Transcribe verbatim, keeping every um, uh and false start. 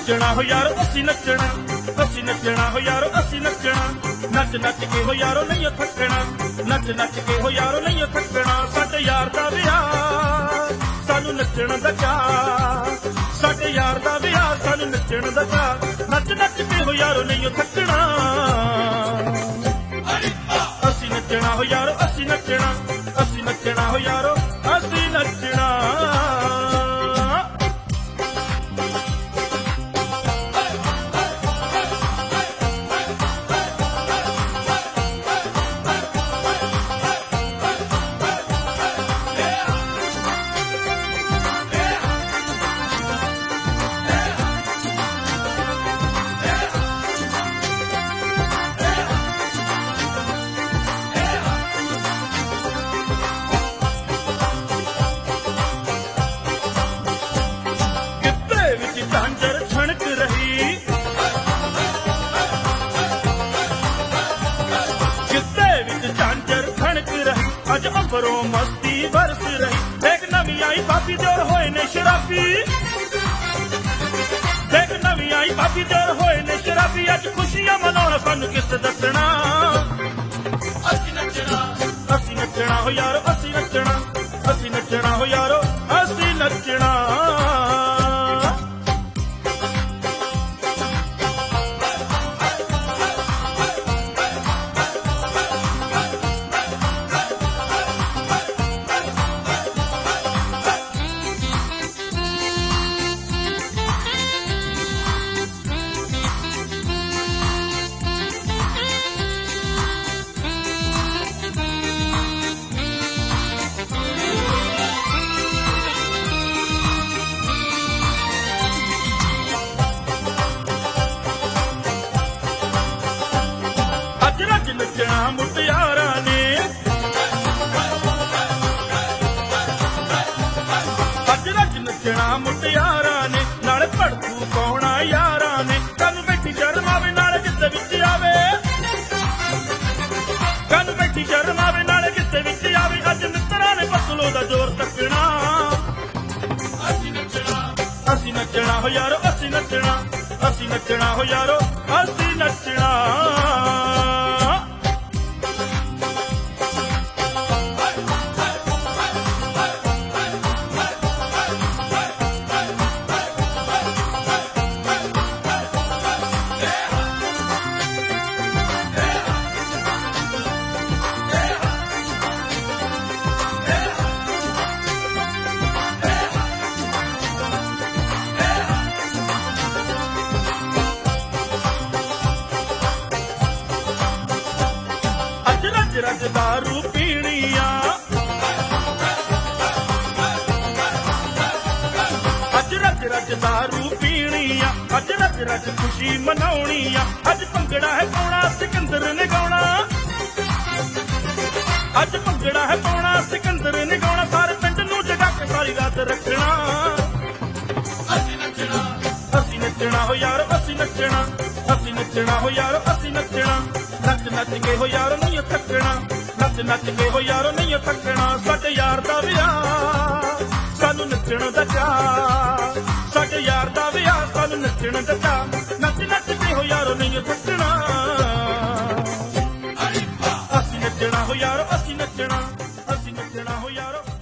ਨੱਚਣਾ ਹੋ ਯਾਰੋ ਅਸੀਂ ਨੱਚਣਾ, ਅਸੀਂ ਨੱਚਣਾ ਹੋ ਯਾਰੋ ਅਸੀਂ ਨੱਚਣਾ, ਨੱਚ ਨੱਚ ਕੇ ਹੋ ਯਾਰੋ ਨਹੀਂ ਥੱਕਣਾ, ਨੱਚ ਨੱਚ ਕੇ ਹੋ ਯਾਰੋ ਨਹੀਂ ਥੱਕਣਾ। ਸਾਡੇ ਯਾਰ ਦਾ ਵਿਆਹ ਸਾਨੂੰ ਨੱਚਣ ਦਾ ਚਾਅ, ਸਾਡੇ ਯਾਰ ਦਾ ਵਿਆਹ ਸਾਨੂੰ ਨੱਚਣ ਦਾ ਚਾਅ, ਨੱਚ ਨੱਚ ਕੇ ਹੋ ਯਾਰੋ ਨਹੀਂ ਥੱਕਣਾ। ਅਸੀਂ ਨੱਚਣਾ ਹੋ ਯਾਰੋ ਅਸੀਂ ਨੱਚਣਾ, ਅਸੀਂ ਨੱਚਣਾ ਹੋ ਯਾਰੋ ਅਸੀਂ ਨੱਚਣਾ। ਝਾਂਜਰ ਛਣਕ ਰਹੀ, ਗਿੱਧੇ ਵਿੱਚ ਝਾਂਜਰ ਛਣਕ ਰਹੀ, ਅੱਜ ਅੰਬਰੋਂ ਮਸਤੀ ਵਰਸ ਰਹੀ। ਦੇਖ ਨਵੀਂ ਆਈ ਬਾਬੀ ਦਿਓਰ ਹੋਏ ਨੇ ਸ਼ਰਾਬੀ, ਦੇਖ ਨਵੀਂ ਆਈ ਬਾਬੀ ਦਿਓਰ ਹੋਏ ਨੇ ਸ਼ਰਾਬੀ। ਅੱਜ ਖੁਸ਼ੀਆਂ ਮਨਾਉਣ ਸਾਨੂੰ ਕਿਸ ਦੱਸਣਾ, ਅਸੀਂ ਨੱਚਣਾ, ਅਸੀਂ ਨੱਚਣਾ ਹੋ ਯਾਰੋ ਅਸੀਂ ਨੱਚਣਾ, ਅਸੀਂ ਨੱਚਣਾ ਹੋ ਯਾਰੋ ਅਸੀਂ ਨੱਚਣਾ। ਨੱਚਣਾ ਮੁਟਿਆਰਾਂ ਨੇ, ਅੱਜ ਰੱਜ ਨੱਚਣਾ ਮੁਟਿਆਰਾਂ ਨੇ, ਨਾਲੇ ਭੜਕੂ ਪਾਉਣਾ ਯਾਰਾਂ ਨੇ। ਕੰਨ ਬੈਠੀ ਸ਼ਰਮ ਆਵੇ ਨਾਲੇ ਗਿੱਧੇ ਵਿੱਚ ਆਵੇ, ਕੰਨ ਬੈਠੀ ਸ਼ਰਮ ਆਵੇ ਨਾਲੇ ਗਿੱਧੇ ਵਿੱਚ ਆਵੇ। ਅੱਜ ਮਿੱਤਰਾਂ ਨੇ ਪਤਲੋ ਦਾ ਜ਼ੋਰ ਤੱਕਣਾ, ਅਸੀਂ ਨੱਚਣਾ, ਅਸੀਂ ਨੱਚਣਾ ਹੋ ਯਾਰੋ ਅਸੀਂ ਨੱਚਣਾ, ਅਸੀਂ ਨੱਚਣਾ ਹੋ ਯਾਰੋ ਅਸੀਂ ਨੱਚਣਾ। ਰੱਜ ਦਾਰੂ ਪੀਣੀਆਂ, ਅੱਜ ਰੱਜ ਰੱਜ ਦਾਰੂ ਪੀਣੀਆਂ, ਅੱਜ ਰੱਜ ਰੱਜ ਖੁਸ਼ੀ ਮਨਾਉਣੀਆਂ। ਅੱਜ ਭੰਗੜਾ ਹੈ ਪਾਉਣਾ ਸਿਕੰਦਰ ਨੇ ਗਾਉਣਾ, ਅੱਜ ਭੰਗੜਾ ਹੈ ਪਾਉਣਾ ਸਿਕੰਦਰ ਨੇ ਗਾਉਣਾ। ਸਾਰੇ ਪਿੰਡ ਨੂੰ ਜਗਾ ਕੇ ਸਾਰੀ ਰਾਤ ਰੱਖਣਾ, ਅਸੀਂ ਨੱਚਣਾ, ਅਸੀਂ ਨੱਚਣਾ ਹੋ ਯਾਰ ਅਸੀਂ ਨੱਚਣਾ, ਅਸੀਂ ਨੱਚਣਾ ਹੋ ਯਾਰ ਅਸੀਂ ਨੱਚਣਾ, ਨੱਚ ਨੱਚ ਕੇ ਹੋ ਯਾਰ ਨਹੀਂ ਥੱਕਣਾ, ਨੱਚ ਨੱਚ ਕੇ ਹੋ ਯਾਰ ਨਹੀਂ ਥੱਕਣਾ। ਸਾਡੇ ਯਾਰ ਦਾ ਵਿਆਹ ਸਾਨੂੰ ਨੱਚਣ ਦਾ ਚਾਅ, ਸਾਡੇ ਯਾਰ ਦਾ ਵਿਆਹ ਸਾਨੂੰ ਨੱਚਣ ਦਾ ਚਾਅ, ਨੱਚ ਨੱਚ ਕੇ ਹੋ ਯਾਰ ਨਹੀਂ ਥੱਕਣਾ। ਅਸੀਂ ਨੱਚਣਾ ਹੋ ਯਾਰ ਅਸੀਂ ਨੱਚਣਾ, ਅਸੀਂ ਨੱਚਣਾ ਹੋ ਯਾਰ